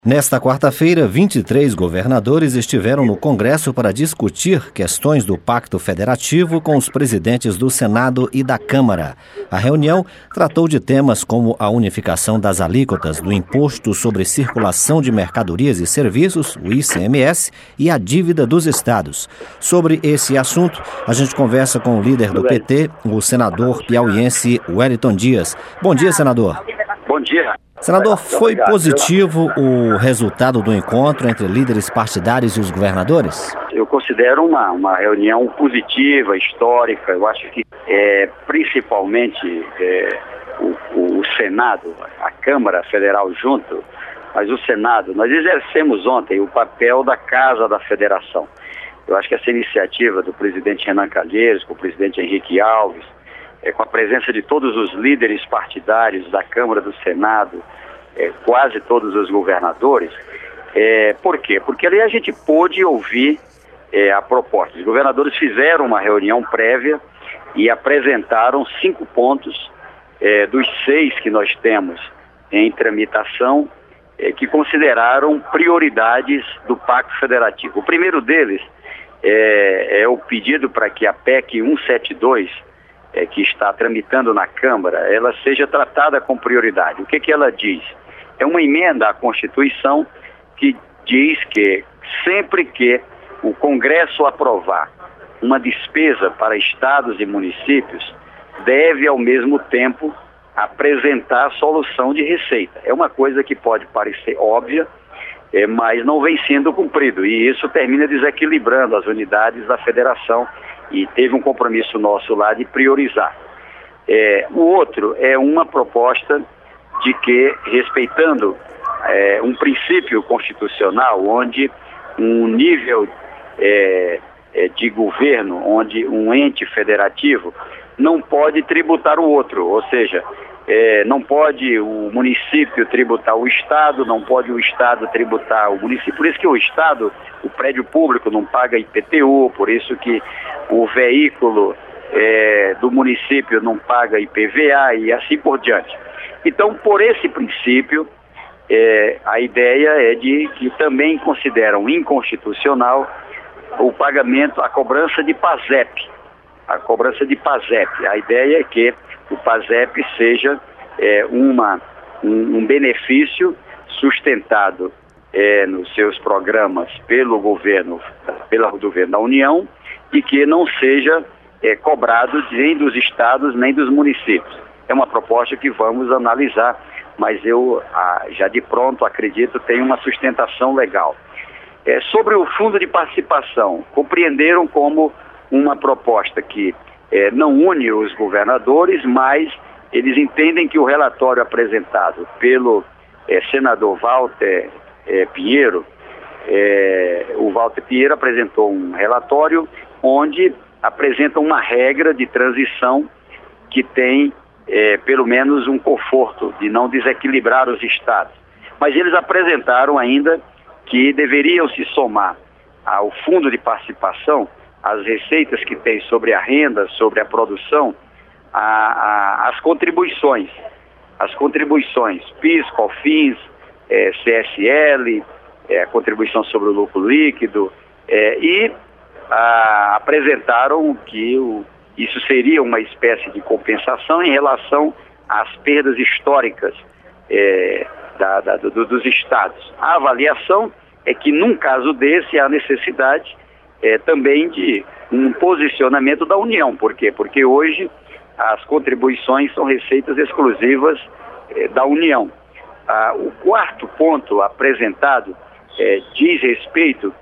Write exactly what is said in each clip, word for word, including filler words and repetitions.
Nesta quarta-feira, vinte e três governadores estiveram no Congresso para discutir questões do Pacto Federativo com os presidentes do Senado e da Câmara. A reunião tratou de temas como a unificação das alíquotas do Imposto sobre Circulação de Mercadorias e Serviços, o I C M S, e a dívida dos estados. Sobre esse assunto, a gente conversa com o líder do P T, o senador piauiense Wellington Dias. Bom dia, senador. Bom dia. Senador, foi positivo o resultado do encontro entre líderes partidários e os governadores? Eu considero uma, uma reunião positiva, histórica. Eu acho que é, principalmente é, o, o Senado, a Câmara Federal junto, mas o Senado, nós exercemos ontem o papel da Casa da Federação. Eu acho que essa iniciativa do presidente Renan Calheiros, com o presidente Henrique Alves, É, com a presença de todos os líderes partidários da Câmara, do Senado, é, quase todos os governadores. É, por quê? Porque ali a gente pôde ouvir é, a proposta. Os governadores fizeram uma reunião prévia e apresentaram cinco pontos é, dos seis que nós temos em tramitação, é, que consideraram prioridades do Pacto Federativo. O primeiro deles é, é o pedido para que a P E C cento e setenta e dois, É, que está tramitando na Câmara, ela seja tratada com prioridade. O que que ela diz? É uma emenda à Constituição que diz que sempre que o Congresso aprovar uma despesa para estados e municípios, deve ao mesmo tempo apresentar a solução de receita. É uma coisa que pode parecer óbvia, é, mas não vem sendo cumprido, e isso termina desequilibrando as unidades da federação, e teve um compromisso nosso lá de priorizar. É, o outro é uma proposta de que, respeitando é, um princípio constitucional, onde um nível é, é, de governo, onde um ente federativo não pode tributar o outro, ou seja, é, não pode o município tributar o Estado, não pode o Estado tributar o município. Por isso que o Estado, o prédio público não paga I P T U, por isso que o veículo é, do município não paga I P V A e assim por diante. Então, por esse princípio, é, a ideia é de que também consideram inconstitucional o pagamento, a cobrança de PASEP. A cobrança de PASEP. A ideia é que o PASEP seja é, uma, um, um benefício sustentado é, nos seus programas pelo governo, pelo governo da União, e que não seja é, cobrado nem dos estados nem dos municípios. É uma proposta que vamos analisar, mas eu ah, já de pronto acredito tem uma sustentação legal. É, sobre o fundo de participação, compreenderam como uma proposta que é, não une os governadores, mas eles entendem que o relatório apresentado pelo é, senador Walter é, Pinheiro, é, o Walter Pinheiro apresentou um relatório onde apresenta uma regra de transição que tem é, pelo menos um conforto de não desequilibrar os estados. Mas eles apresentaram ainda que deveriam se somar ao fundo de participação as receitas que tem sobre a renda, sobre a produção, a, a, as contribuições, as contribuições, PIS, COFINS, é, C S L, é, a contribuição sobre o lucro líquido, é, e a, apresentaram que o, isso seria uma espécie de compensação em relação às perdas históricas é, da, da, do, dos estados. A avaliação é que num caso desse há necessidade É, também de um posicionamento da União. Por quê? Porque hoje as contribuições são receitas exclusivas é, da União. Ah, o quarto ponto apresentado é, diz respeito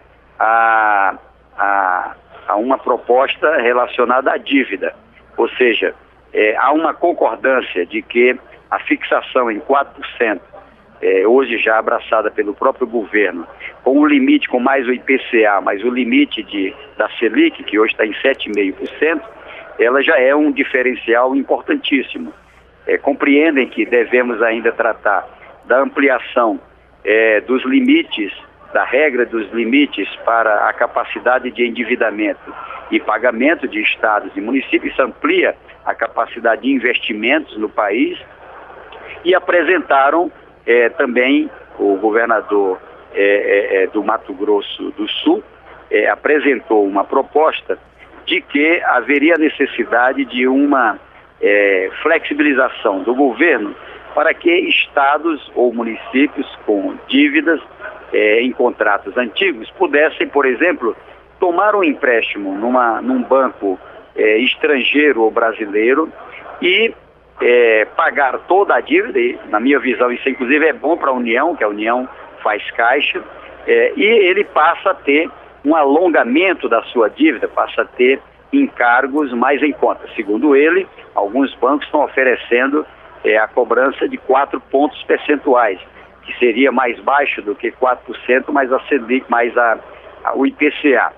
a, a, a uma proposta relacionada à dívida. Ou seja, é, há uma concordância de que a fixação em quatro por cento, É, hoje já abraçada pelo próprio governo, com o limite, com mais o I P C A, mais o limite de, da Selic, que hoje está em sete vírgula cinco por cento, ela já é um diferencial importantíssimo. É, compreendem que devemos ainda tratar da ampliação é, dos limites, da regra dos limites para a capacidade de endividamento e pagamento de estados e municípios. Isso amplia a capacidade de investimentos no país, e apresentaram é, também o governador é, é, é, do Mato Grosso do Sul é, apresentou uma proposta de que haveria necessidade de uma é, flexibilização do governo para que estados ou municípios com dívidas é, em contratos antigos pudessem, por exemplo, tomar um empréstimo numa, num banco é, estrangeiro ou brasileiro e é, pagar toda a dívida. E, na minha visão, isso inclusive é bom para a União, que a União faz caixa, é, e ele passa a ter um alongamento da sua dívida, passa a ter encargos mais em conta. Segundo ele, alguns bancos estão oferecendo é, a cobrança de quatro pontos percentuais, que seria mais baixo do que quatro por cento, mais a Selic, mais a, a, o I P C A.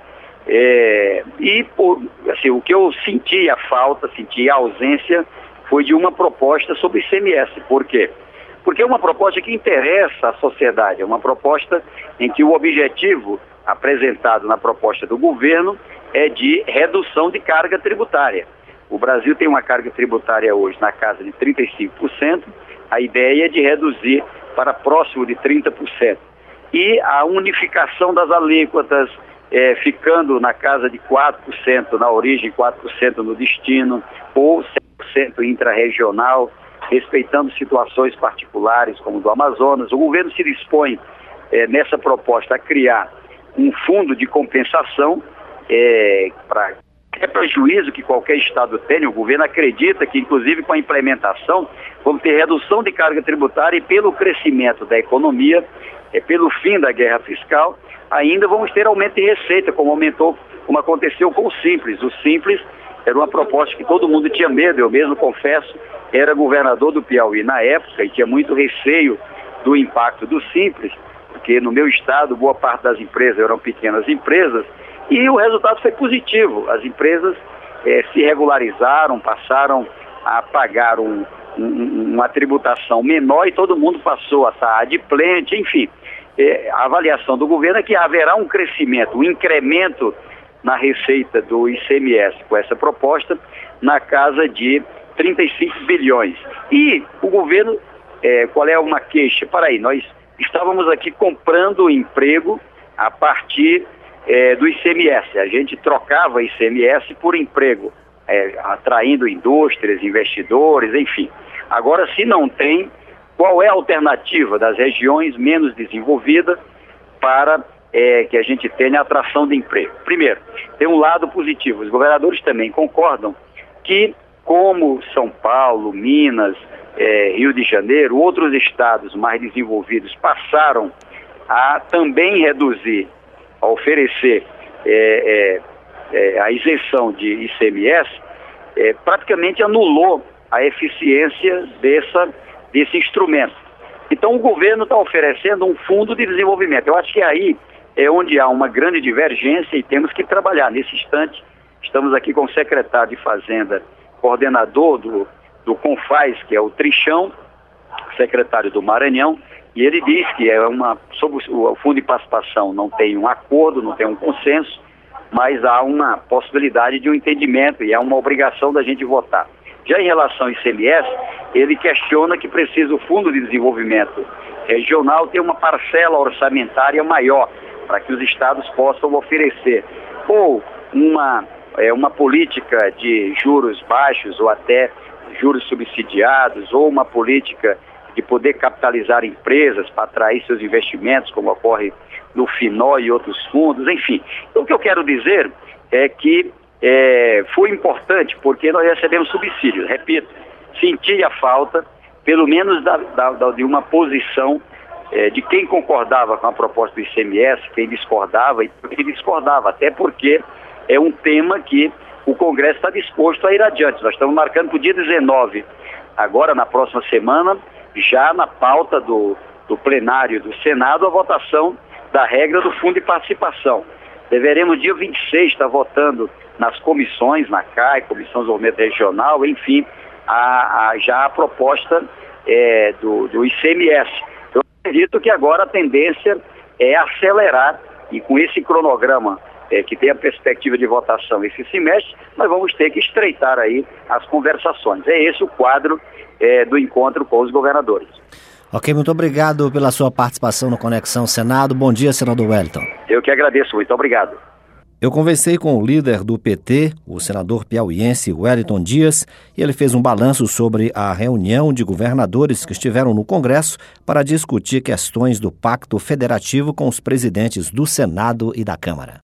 É, e por, assim, o que eu senti a falta, senti a ausência, foi de uma proposta sobre I C M S. Por quê? Porque é uma proposta que interessa à sociedade, é uma proposta em que o objetivo apresentado na proposta do governo é de redução de carga tributária. O Brasil tem uma carga tributária hoje na casa de trinta e cinco por cento, a ideia é de reduzir para próximo de trinta por cento. E a unificação das alíquotas, é, ficando na casa de quatro por cento na origem, quatro por cento no destino, ou cem por cento intrarregional, respeitando situações particulares como do Amazonas. O governo se dispõe, é, nessa proposta, a criar um fundo de compensação é, para é prejuízo que qualquer estado tenha. O governo acredita que, inclusive, com a implementação, vamos ter redução de carga tributária e, pelo crescimento da economia, é, pelo fim da guerra fiscal, ainda vamos ter aumento de receita, como aumentou, como aconteceu com o Simples. O Simples era uma proposta que todo mundo tinha medo. Eu mesmo confesso, era governador do Piauí na época e tinha muito receio do impacto do Simples, porque no meu estado boa parte das empresas eram pequenas empresas, e o resultado foi positivo. As empresas eh, se regularizaram, passaram a pagar um, um, uma tributação menor e todo mundo passou a estar adimplente, enfim. Eh, a avaliação do governo é que haverá um crescimento, um incremento na receita do I C M S com essa proposta na casa de trinta e cinco bilhões. E o governo, eh, qual é uma queixa? Para aí, nós estávamos aqui comprando emprego a partir É, do I C M S. A gente trocava I C M S por emprego, é, atraindo indústrias, investidores, enfim. Agora, se não tem, qual é a alternativa das regiões menos desenvolvidas para é, que a gente tenha atração de emprego? Primeiro, tem um lado positivo. Os governadores também concordam que, como São Paulo, Minas, é, Rio de Janeiro, outros estados mais desenvolvidos passaram a também reduzir, a oferecer é, é, é, a isenção de I C M S, é, praticamente anulou a eficiência dessa, desse instrumento. Então o governo está oferecendo um fundo de desenvolvimento. Eu acho que aí é onde há uma grande divergência e temos que trabalhar. Nesse instante, estamos aqui com o secretário de Fazenda, coordenador do, do Confaz, que é o Trichão, secretário do Maranhão, e ele diz que é uma, sobre o fundo de participação não tem um acordo, não tem um consenso, mas há uma possibilidade de um entendimento e há uma obrigação da gente votar. Já em relação ao I C M S, ele questiona que precisa o Fundo de Desenvolvimento Regional ter uma parcela orçamentária maior para que os estados possam oferecer ou uma, é, uma política de juros baixos ou até juros subsidiados, ou uma política de poder capitalizar empresas para atrair seus investimentos, como ocorre no Finó e outros fundos, enfim. Então, o que eu quero dizer é que é, foi importante porque nós recebemos subsídios. Repito, senti a falta, pelo menos da, da, da, de uma posição é, de quem concordava com a proposta do I C M S, quem discordava e quem discordava, até porque é um tema que o Congresso está disposto a ir adiante. Nós estamos marcando para o dia dezenove, agora na próxima semana, já na pauta do, do plenário do Senado, a votação da regra do Fundo de Participação. Deveremos, dia vinte e seis, estar votando nas comissões, na C A I, Comissão de Desenvolvimento Regional, enfim, a, a, já a proposta é, do, do I C M S. Eu acredito que agora a tendência é acelerar, e com esse cronograma é, que tem a perspectiva de votação esse semestre, nós vamos ter que estreitar aí as conversações. É esse o quadro É, do encontro com os governadores. Ok, muito obrigado pela sua participação no Conexão Senado. Bom dia, senador Wellington. Eu que agradeço, muito obrigado. Eu conversei com o líder do P T, o senador piauiense Wellington Dias, e ele fez um balanço sobre a reunião de governadores que estiveram no Congresso para discutir questões do Pacto Federativo com os presidentes do Senado e da Câmara.